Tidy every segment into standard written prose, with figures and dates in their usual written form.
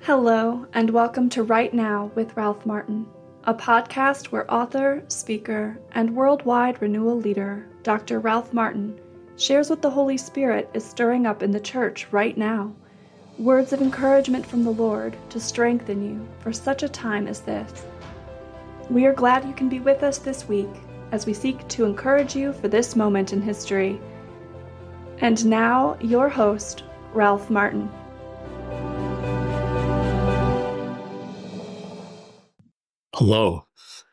Hello, and welcome to Right Now with Ralph Martin, a podcast where author, speaker, and worldwide renewal leader, Dr. Ralph Martin, shares what the Holy Spirit is stirring up in the church right now. Words of encouragement from the Lord to strengthen you for such a time as this. We are glad you can be with us this week as we seek to encourage you for this moment in history. And now, your host, Ralph Martin. Hello.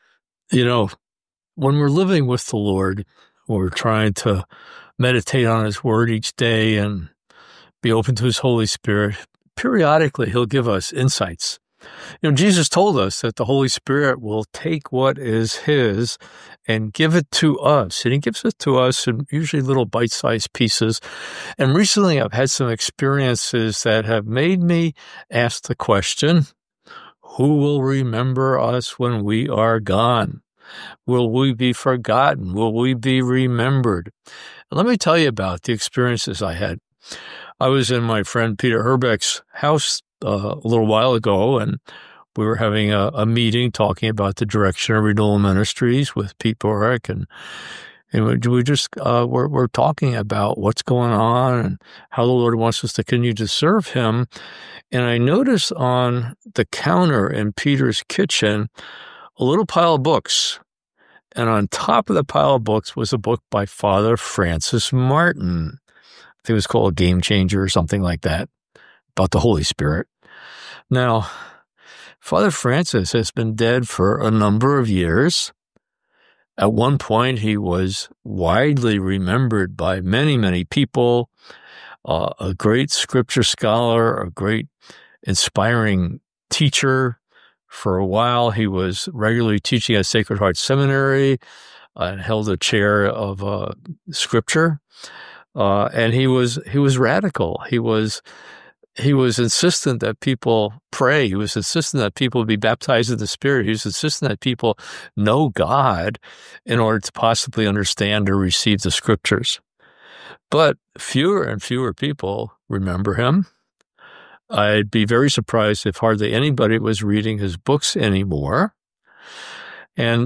When we're living with the Lord, we're trying to meditate on His Word each day and be open to His Holy Spirit. Periodically, He'll give us insights. Jesus told us that the Holy Spirit will take what is His and give it to us. And He gives it to us in usually little bite-sized pieces. And recently, I've had some experiences that have made me ask the question, who will remember us when we are gone? Will we be forgotten? Will we be remembered? Let me tell you about the experiences I had. I was in my friend Peter Herbeck's house a little while ago, and we were having a meeting talking about the direction of Renewal Ministries with Pete Borick, and we just we're talking about what's going on and how the Lord wants us to continue to serve Him. And I noticed on the counter in Peter's kitchen a little pile of books. And on top of the pile of books was a book by Father Francis Martin. I think it was called Game Changer or something like that, about the Holy Spirit. Now, Father Francis has been dead for a number of years. At one point, he was widely remembered by many, many people, a great scripture scholar, a great inspiring teacher. For a while, he was regularly teaching at Sacred Heart Seminary and held a chair of scripture. And he was radical. He was insistent that people pray. He was insistent that people be baptized in the Spirit. He was insistent that people know God in order to possibly understand or receive the Scriptures. But fewer and fewer people remember him. I'd be very surprised if hardly anybody was reading his books anymore. And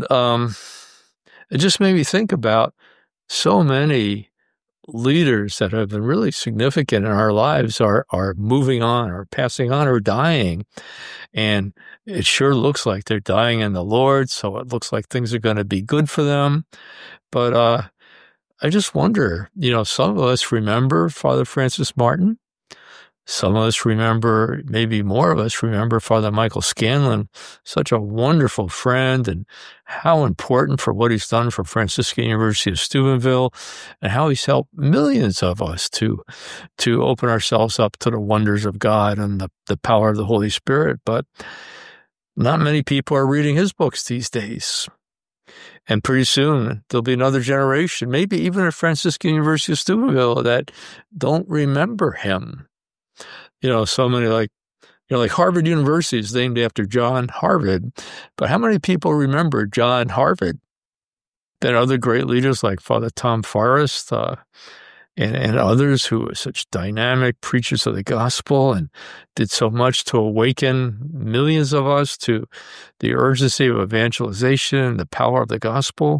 it just made me think about so many leaders that have been really significant in our lives are moving on or passing on or dying. And it sure looks like they're dying in the Lord, so it looks like things are going to be good for them. But I just wonder, some of us remember Father Francis Martin. Some of us remember, maybe more of us remember Father Michael Scanlon, such a wonderful friend, and how important for what he's done for Franciscan University of Steubenville, and how he's helped millions of us to open ourselves up to the wonders of God and the power of the Holy Spirit. But not many people are reading his books these days. And pretty soon, there'll be another generation, maybe even at Franciscan University of Steubenville, that don't remember him. So many like Harvard University is named after John Harvard, but how many people remember John Harvard? Then other great leaders like Father Tom Forrest and others who were such dynamic preachers of the gospel and did so much to awaken millions of us to the urgency of evangelization and the power of the gospel.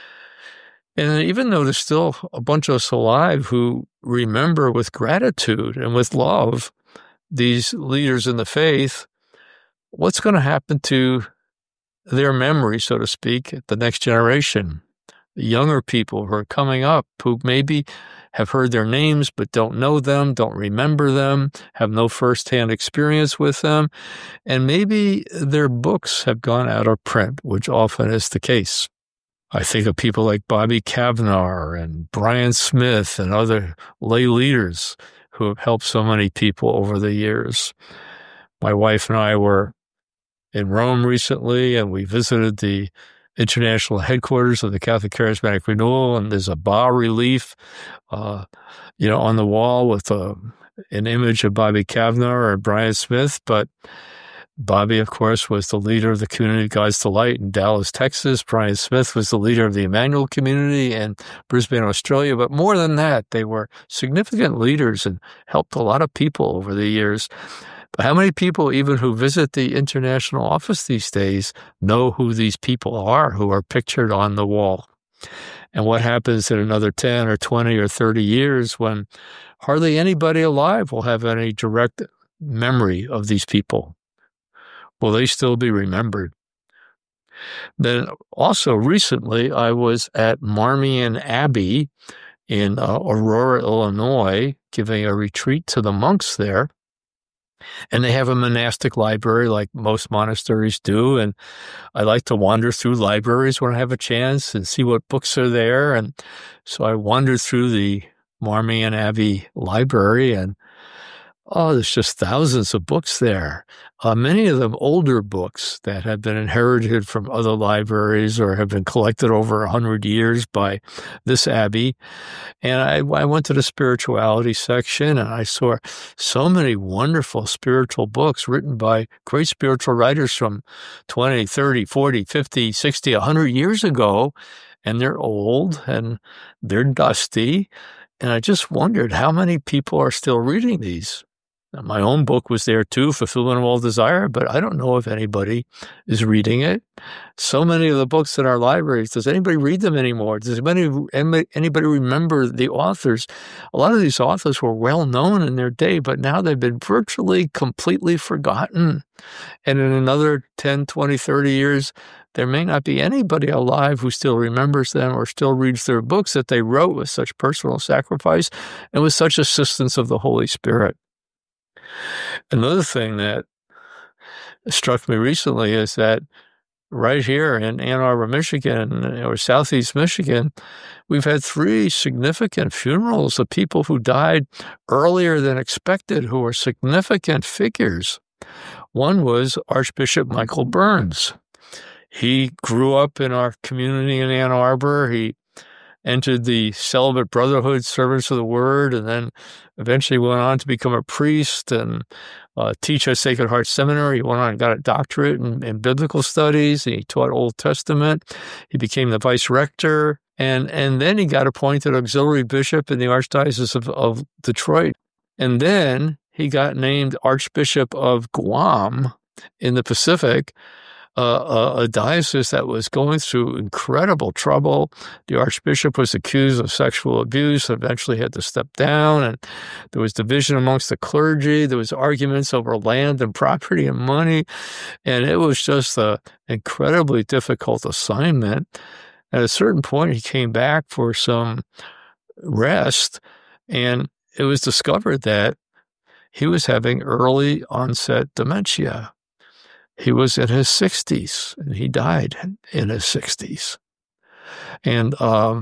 And even though there's still a bunch of us alive who remember with gratitude and with love these leaders in the faith, what's going to happen to their memory, so to speak, the next generation? The younger people who are coming up, who maybe have heard their names but don't know them, don't remember them, have no firsthand experience with them, and maybe their books have gone out of print, which often is the case. I think of people like Bobby Kavnar and Brian Smith and other lay leaders who have helped so many people over the years. My wife and I were in Rome recently, and we visited the international headquarters of the Catholic Charismatic Renewal, and there's a bas-relief, on the wall with an image of Bobby Kavnar or Brian Smith, but Bobby, of course, was the leader of the Community of God's Delight in Dallas, Texas. Brian Smith was the leader of the Emmanuel community in Brisbane, Australia. But more than that, they were significant leaders and helped a lot of people over the years. But how many people, even who visit the international office these days, know who these people are who are pictured on the wall? And what happens in another 10 or 20 or 30 years when hardly anybody alive will have any direct memory of these people? Will they still be remembered? Then also recently, I was at Marmion Abbey in Aurora, Illinois, giving a retreat to the monks there. And they have a monastic library like most monasteries do. And I like to wander through libraries when I have a chance and see what books are there. And so I wandered through the Marmion Abbey library, and there's just thousands of books there. Many of them older books that have been inherited from other libraries or have been collected over 100 years by this abbey. And I went to the spirituality section, and I saw so many wonderful spiritual books written by great spiritual writers from 20, 30, 40, 50, 60, 100 years ago. And they're old and they're dusty. And I just wondered how many people are still reading these. Now, my own book was there too, Fulfillment of All Desire, but I don't know if anybody is reading it. So many of the books in our libraries, does anybody read them anymore? Does anybody remember the authors? A lot of these authors were well known in their day, but now they've been virtually completely forgotten. And in another 10, 20, 30 years, there may not be anybody alive who still remembers them or still reads their books that they wrote with such personal sacrifice and with such assistance of the Holy Spirit. Another thing that struck me recently is that right here in Ann Arbor, Michigan, or Southeast Michigan, we've had 3 significant funerals of people who died earlier than expected, who were significant figures. One was Archbishop Michael Burns. He grew up in our community in Ann Arbor. He entered the Celibate Brotherhood, Servants of the Word, and then eventually went on to become a priest and teach at Sacred Heart Seminary. He went on and got a doctorate in biblical studies. He taught Old Testament. He became the vice rector, and then he got appointed auxiliary bishop in the Archdiocese of Detroit. And then he got named Archbishop of Guam in the Pacific, a diocese that was going through incredible trouble. The archbishop was accused of sexual abuse, eventually had to step down, and there was division amongst the clergy. There was arguments over land and property and money, and it was just an incredibly difficult assignment. At a certain point, he came back for some rest, and it was discovered that he was having early onset dementia. He was in his 60s, and he died in his 60s. And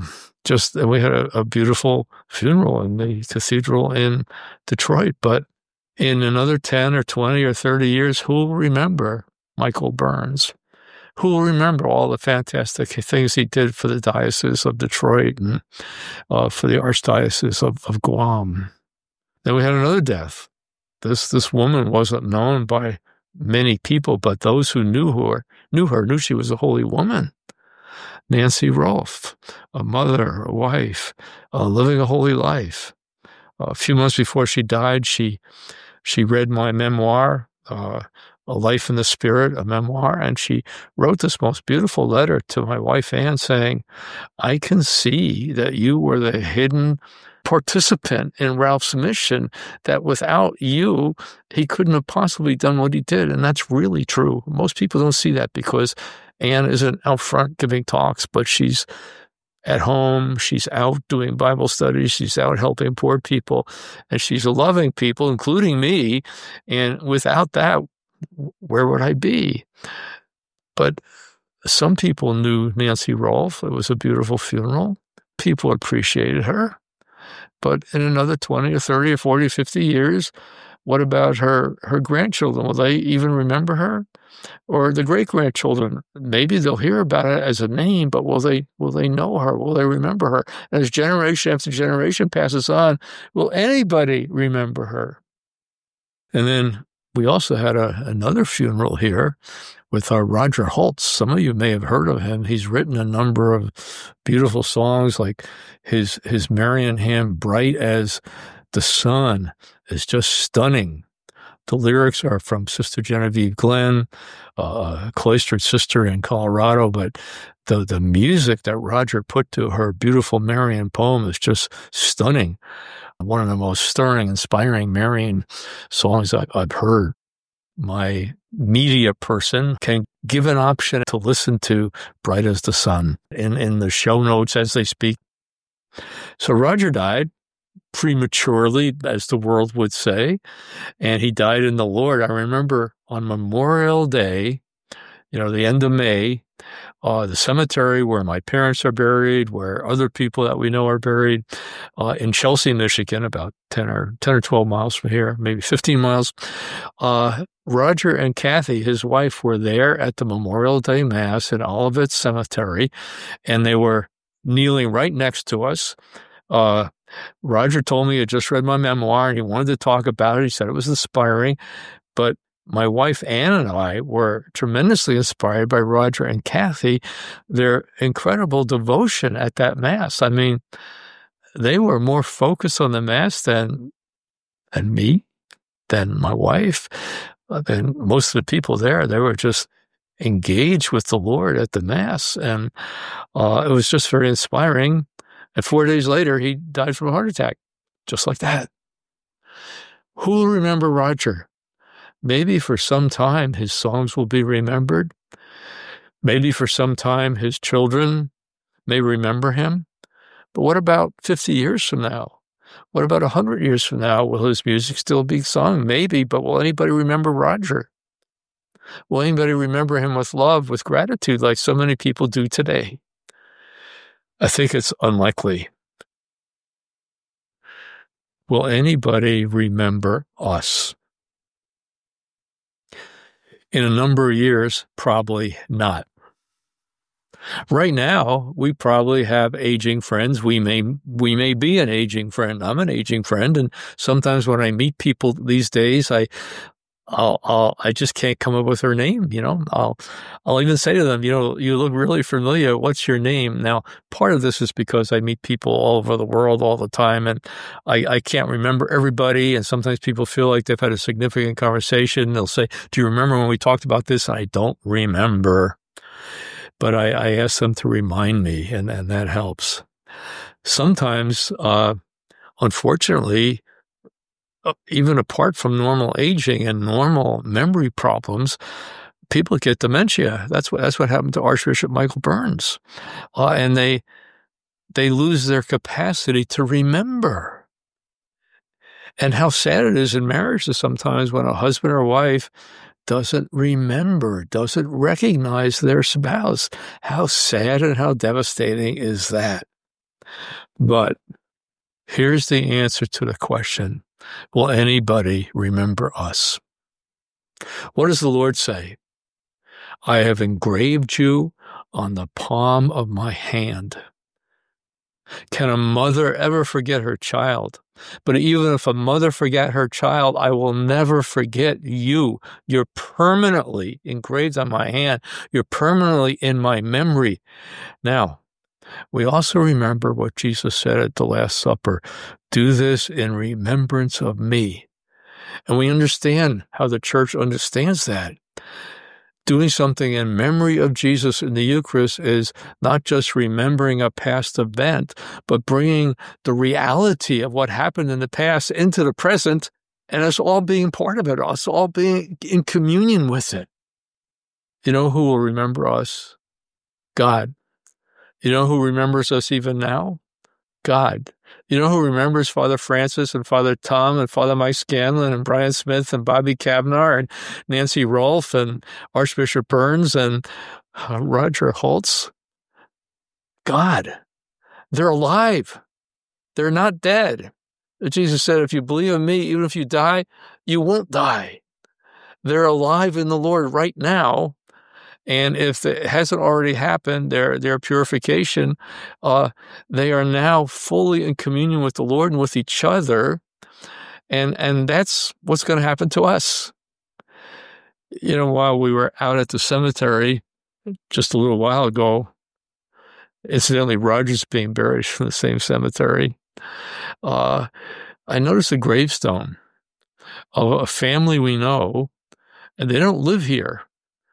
we had a beautiful funeral in the cathedral in Detroit. But in another 10 or 20 or 30 years, who will remember Michael Burns? Who will remember all the fantastic things he did for the Diocese of Detroit and for the Archdiocese of Guam? Then we had another death. This woman wasn't known by many people, but those who knew her knew she was a holy woman. Nancy Rolfe, a mother, a wife, living a holy life. A few months before she died, she read my memoir, A Life in the Spirit, a memoir, and she wrote this most beautiful letter to my wife, Anne, saying, I can see that you were the hidden participant in Ralph's mission, that without you, he couldn't have possibly done what he did. And that's really true. Most people don't see that because Anne isn't out front giving talks, but she's at home, she's out doing Bible studies, she's out helping poor people, and she's loving people, including me. And without that, where would I be? But some people knew Nancy Rolfe. It was a beautiful funeral. People appreciated her. But in another 20 or 30 or 40 or 50 years, what about her grandchildren? Will they even remember her? Or the great-grandchildren? Maybe they'll hear about it as a name, but will they know her? Will they remember her? And as generation after generation passes on, will anybody remember her? And then we also had another funeral here with our Roger Holtz. Some of you may have heard of him. He's written a number of beautiful songs, like his Marian hymn, Bright as the Sun, is just stunning. The lyrics are from Sister Genevieve Glenn, a cloistered sister in Colorado, but the music that Roger put to her beautiful Marian poem is just stunning. One of the most stirring, inspiring Marian songs I've heard. My media person can give an option to listen to Bright as the Sun in the show notes as they speak. So Roger died prematurely, as the world would say, and he died in the Lord. I remember on Memorial Day, the end of May, the cemetery where my parents are buried, where other people that we know are buried, in Chelsea, Michigan, about 10 or 12 miles from here, maybe 15 miles. Roger and Kathy, his wife, were there at the Memorial Day Mass in Olivet Cemetery, and they were kneeling right next to us. Roger told me he had just read my memoir and he wanted to talk about it. He said it was inspiring, but my wife Ann and I were tremendously inspired by Roger and Kathy, their incredible devotion at that Mass. I mean, they were more focused on the Mass than me, than my wife, than most of the people there. They were just engaged with the Lord at the Mass, and it was just very inspiring. And 4 days later, he died from a heart attack, just like that. Who will remember Roger? Maybe for some time his songs will be remembered. Maybe for some time his children may remember him. But what about 50 years from now? What about 100 years from now? Will his music still be sung? Maybe, but will anybody remember Roger? Will anybody remember him with love, with gratitude, like so many people do today? I think it's unlikely. Will anybody remember us? In a number of years, probably not. Right now, we probably have aging friends. We may be an aging friend. I'm an aging friend, and sometimes when I meet people these days, I just can't come up with her name. I'll even say to them, you look really familiar. What's your name? Now, part of this is because I meet people all over the world all the time, and I can't remember everybody. And sometimes people feel like they've had a significant conversation. They'll say, "Do you remember when we talked about this?" And I don't remember, but I ask them to remind me, and that helps. Sometimes, unfortunately, even apart from normal aging and normal memory problems, people get dementia. That's what happened to Archbishop Michael Burns, and they lose their capacity to remember. And how sad it is in marriages sometimes when a husband or wife doesn't remember, doesn't recognize their spouse. How sad and how devastating is that? But here's the answer to the question. Will anybody remember us? What does the Lord say? I have engraved you on the palm of my hand. Can a mother ever forget her child? But even if a mother forget her child, I will never forget you. You're permanently engraved on my hand. You're permanently in my memory. Now, we also remember what Jesus said at the Last Supper. Do this in remembrance of me. And we understand how the church understands that. Doing something in memory of Jesus in the Eucharist is not just remembering a past event, but bringing the reality of what happened in the past into the present, and us all being part of it, us all being in communion with it. You know who will remember us? God. You know who remembers us even now? God. You know who remembers Father Francis and Father Tom and Father Mike Scanlon and Brian Smith and Bobby Kavanaugh and Nancy Rolfe and Archbishop Burns and Roger Holtz? God. They're alive. They're not dead. Jesus said, if you believe in me, even if you die, you won't die. They're alive in the Lord right now. And if it hasn't already happened, their purification, they are now fully in communion with the Lord and with each other. And that's what's going to happen to us. While we were out at the cemetery just a little while ago, incidentally, Roger's being buried in the same cemetery, I noticed a gravestone. of a family we know, and they don't live here,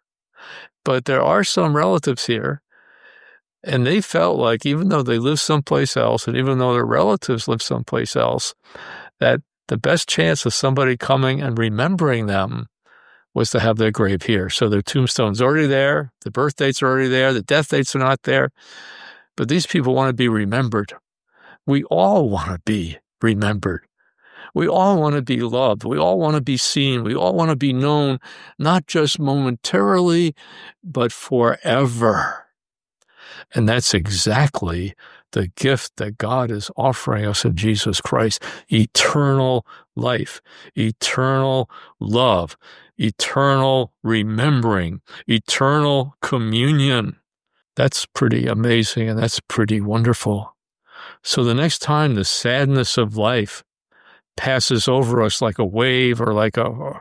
but there are some relatives here, and they felt like even though they live someplace else, and even though their relatives live someplace else, that the best chance of somebody coming and remembering them was to have their grave here. So their tombstone's already there, the birth dates are already there, the death dates are not there, but these people want to be remembered. We all want to be remembered. We all want to be loved. We all want to be seen. We all want to be known, not just momentarily, but forever. And that's exactly the gift that God is offering us in Jesus Christ: eternal life, eternal love, eternal remembering, eternal communion. That's pretty amazing, and that's pretty wonderful. So the next time the sadness of life passes over us like a wave or like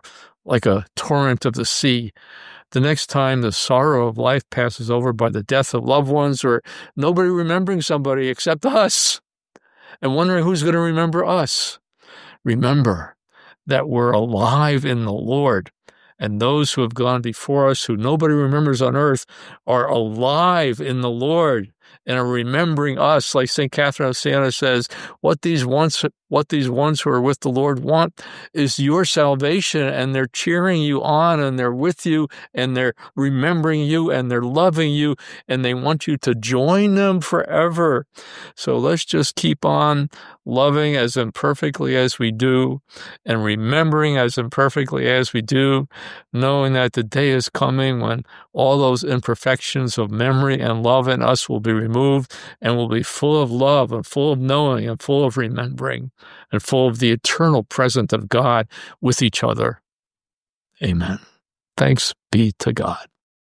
a torrent of the sea, the next time the sorrow of life passes over by the death of loved ones, or nobody remembering somebody except us and wondering who's going to remember us, remember that we're alive in the Lord, and those who have gone before us, who nobody remembers on earth, are alive in the Lord and are remembering us. Like St. Catherine of Siena says, what these ones who are with the Lord want is your salvation, and they're cheering you on, and they're with you, and they're remembering you, and they're loving you, and they want you to join them forever. So let's just keep on loving as imperfectly as we do, and remembering as imperfectly as we do, knowing that the day is coming when all those imperfections of memory and love in us will be removed, and will be full of love and full of knowing and full of remembering and full of the eternal presence of God with each other. Amen. Thanks be to God.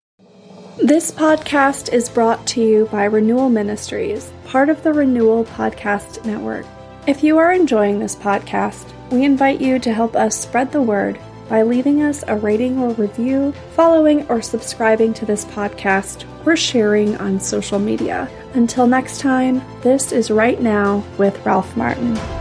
This podcast is brought to you by Renewal Ministries, part of the Renewal Podcast Network. If you are enjoying this podcast, we invite you to help us spread the word by leaving us a rating or review, following or subscribing to this podcast, or sharing on social media. Until next time, this is Right Now with Ralph Martin.